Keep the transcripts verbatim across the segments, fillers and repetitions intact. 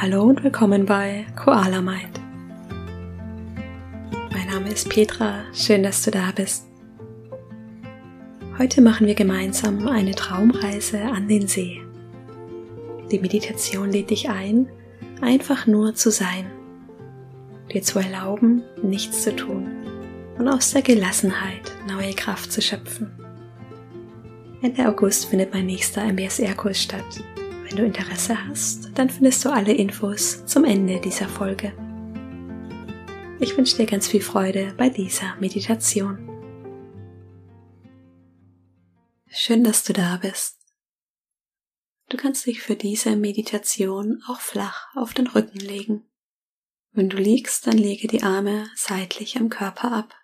Hallo und willkommen bei Koala Mind. Mein Name ist Petra, schön, dass du da bist. Heute machen wir gemeinsam eine Traumreise an den See. Die Meditation lädt dich ein, einfach nur zu sein, dir zu erlauben, nichts zu tun und aus der Gelassenheit neue Kraft zu schöpfen. Ende August findet mein nächster M B S R-Kurs statt. Wenn du Interesse hast, dann findest du alle Infos zum Ende dieser Folge. Ich wünsche dir ganz viel Freude bei dieser Meditation. Schön, dass du da bist. Du kannst dich für diese Meditation auch flach auf den Rücken legen. Wenn du liegst, dann lege die Arme seitlich am Körper ab.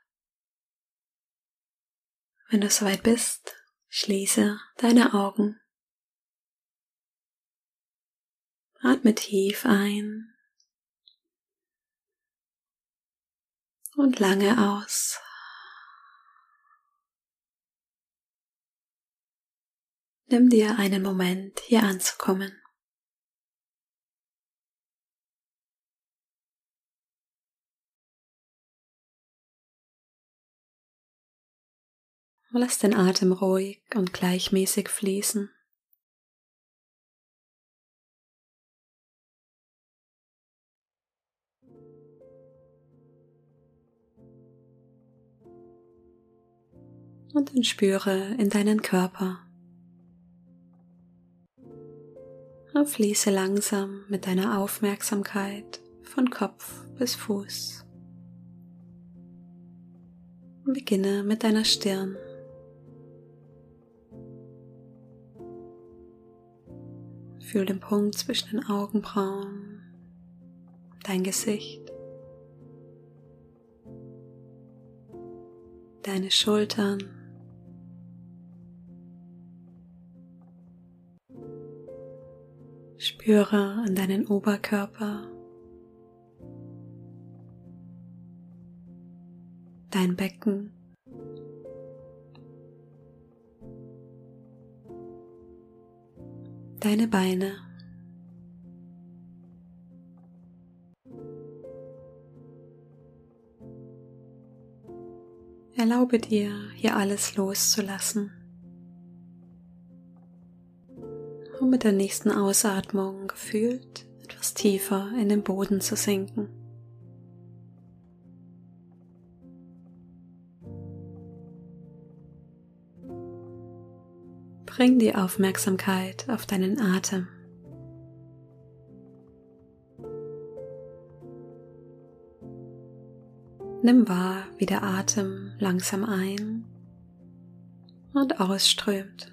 Wenn du soweit bist, schließe deine Augen. Atme tief ein und lange aus. Nimm dir einen Moment, hier anzukommen. Lass den Atem ruhig und gleichmäßig fließen. Und dann spüre in deinen Körper. Und fließe langsam mit deiner Aufmerksamkeit von Kopf bis Fuß. Und beginne mit deiner Stirn. Fühl den Punkt zwischen den Augenbrauen, dein Gesicht, deine Schultern, spüre an deinen Oberkörper, dein Becken, deine Beine, erlaube dir, hier alles loszulassen. Und mit der nächsten Ausatmung gefühlt etwas tiefer in den Boden zu sinken. Bring die Aufmerksamkeit auf deinen Atem. Nimm wahr, wie der Atem langsam ein- und ausströmt,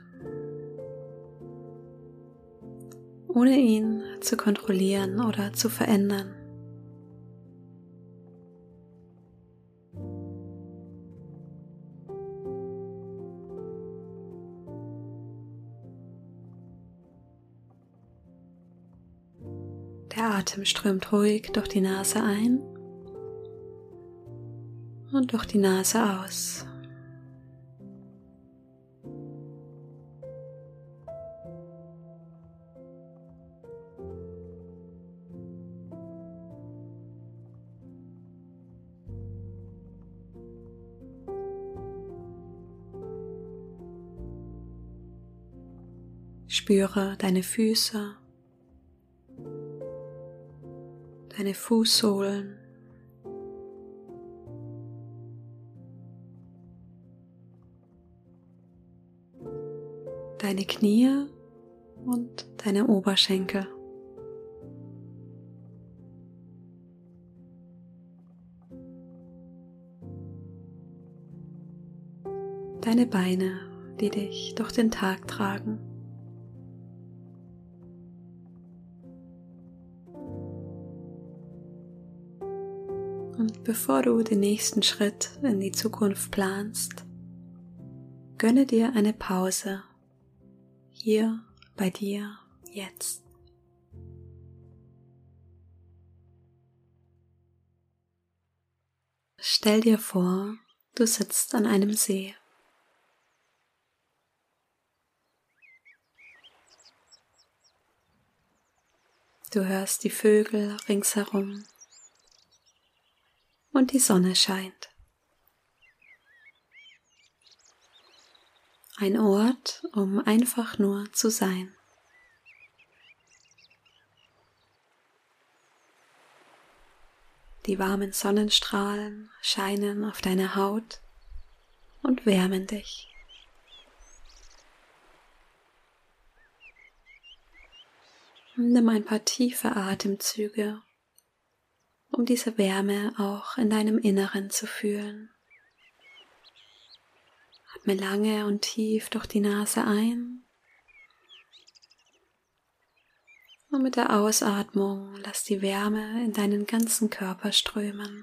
ohne ihn zu kontrollieren oder zu verändern. Der Atem strömt ruhig durch die Nase ein und durch die Nase aus. Spüre deine Füße, deine Fußsohlen, deine Knie und deine Oberschenkel. Deine Beine, die dich durch den Tag tragen. Und bevor du den nächsten Schritt in die Zukunft planst, gönne dir eine Pause, hier bei dir, jetzt. Stell dir vor, du sitzt an einem See. Du hörst die Vögel ringsherum und die Sonne scheint. Ein Ort, um einfach nur zu sein. Die warmen Sonnenstrahlen scheinen auf deine Haut und wärmen dich. Nimm ein paar tiefe Atemzüge, um diese Wärme auch in deinem Inneren zu fühlen. Atme lange und tief durch die Nase ein und mit der Ausatmung lass die Wärme in deinen ganzen Körper strömen.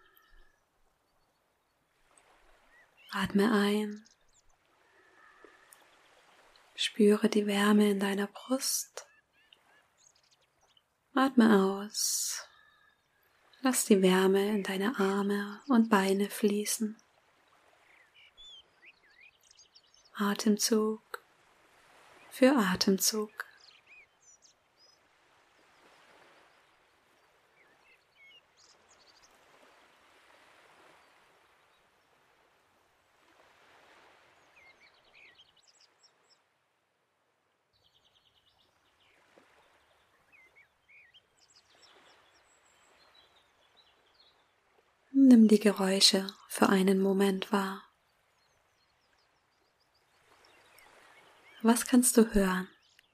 Atme ein, spüre die Wärme in deiner Brust. Atme aus, lass die Wärme in deine Arme und Beine fließen. Atemzug für Atemzug. Nimm die Geräusche für einen Moment wahr. Was kannst du hören?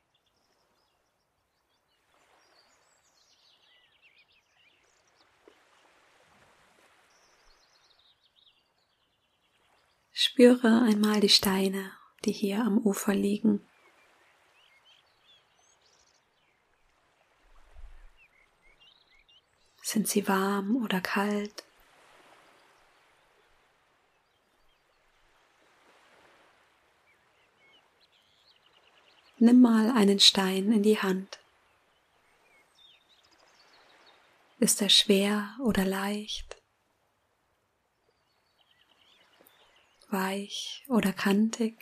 Spüre einmal die Steine, die hier am Ufer liegen. Sind sie warm oder kalt? Nimm mal einen Stein in die Hand. Ist er schwer oder leicht? Weich oder kantig?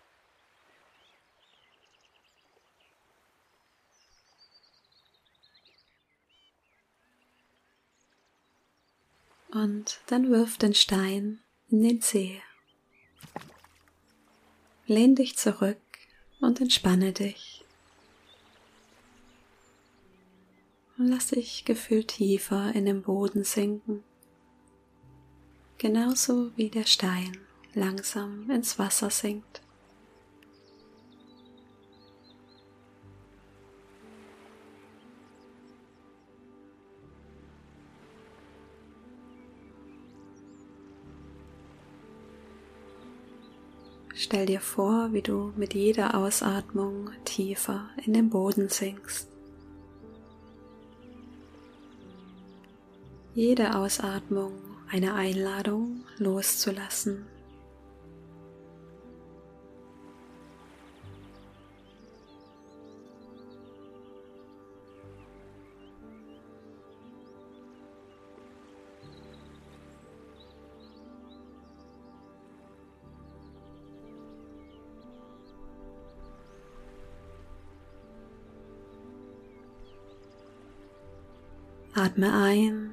Und dann wirf den Stein in den See. Lehn dich zurück und entspanne dich. Und lass dich gefühlt tiefer in den Boden sinken, genauso wie der Stein langsam ins Wasser sinkt. Stell dir vor, wie du mit jeder Ausatmung tiefer in den Boden sinkst. Jede Ausatmung eine Einladung loszulassen. Atme ein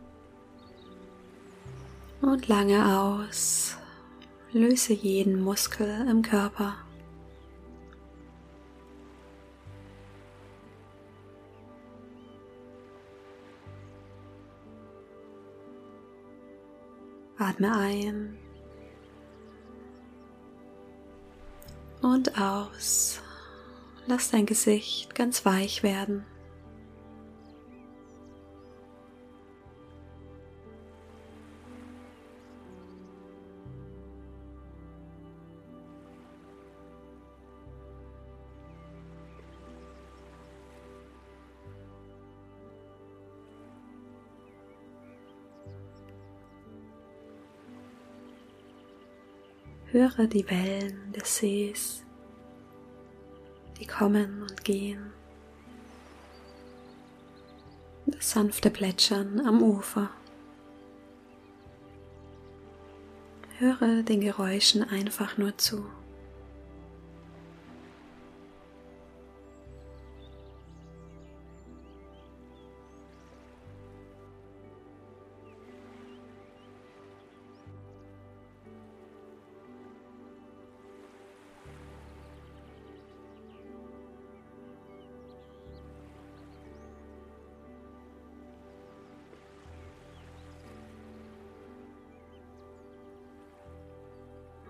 und lange aus. Löse jeden Muskel im Körper. Atme ein und aus. Lass dein Gesicht ganz weich werden. Höre die Wellen des Sees, die kommen und gehen, das sanfte Plätschern am Ufer. Höre den Geräuschen einfach nur zu.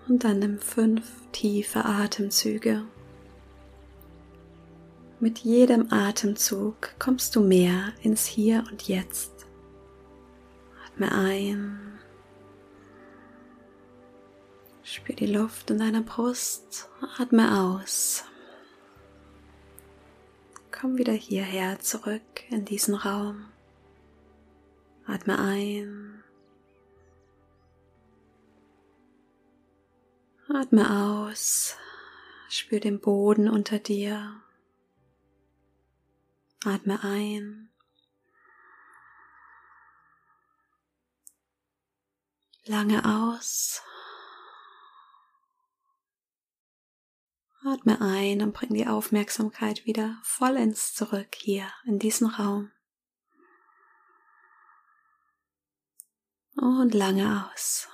Und dann nimm fünf tiefe Atemzüge. Mit jedem Atemzug kommst du mehr ins Hier und Jetzt. Atme ein. Spür die Luft in deiner Brust. Atme aus. Komm wieder hierher zurück in diesen Raum. Atme ein. Atme aus. Spür den Boden unter dir. Atme ein. Lange aus. Atme ein und bring die Aufmerksamkeit wieder vollends zurück hier in diesen Raum. Und lange aus.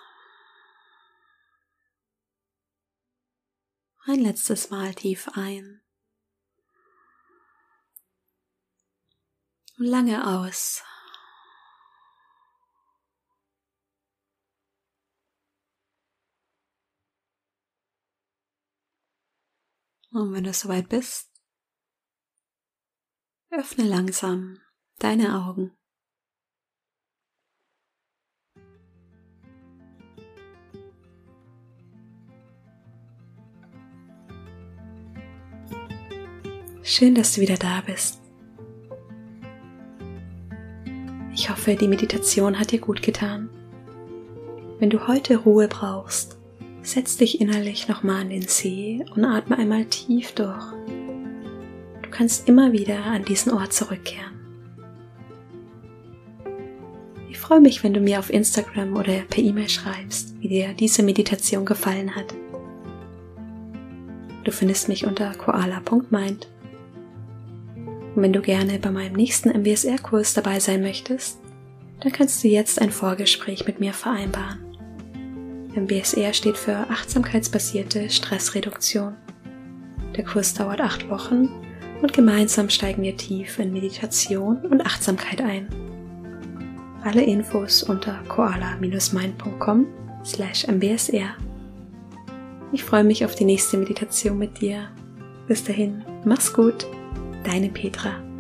Ein letztes Mal tief ein. Und lange aus. Und wenn du soweit bist, öffne langsam deine Augen. Schön, dass du wieder da bist. Ich hoffe, die Meditation hat dir gut getan. Wenn du heute Ruhe brauchst, setz dich innerlich nochmal an den See und atme einmal tief durch. Du kannst immer wieder an diesen Ort zurückkehren. Ich freue mich, wenn du mir auf Instagram oder per E-Mail schreibst, wie dir diese Meditation gefallen hat. Du findest mich unter koala punkt mind. Und wenn du gerne bei meinem nächsten M B S R-Kurs dabei sein möchtest, dann kannst du jetzt ein Vorgespräch mit mir vereinbaren. M B S R steht für achtsamkeitsbasierte Stressreduktion. Der Kurs dauert acht Wochen und gemeinsam steigen wir tief in Meditation und Achtsamkeit ein. Alle Infos unter koala Bindestrich mind punkt com slash M B S R. Ich freue mich auf die nächste Meditation mit dir. Bis dahin, mach's gut, deine Petra.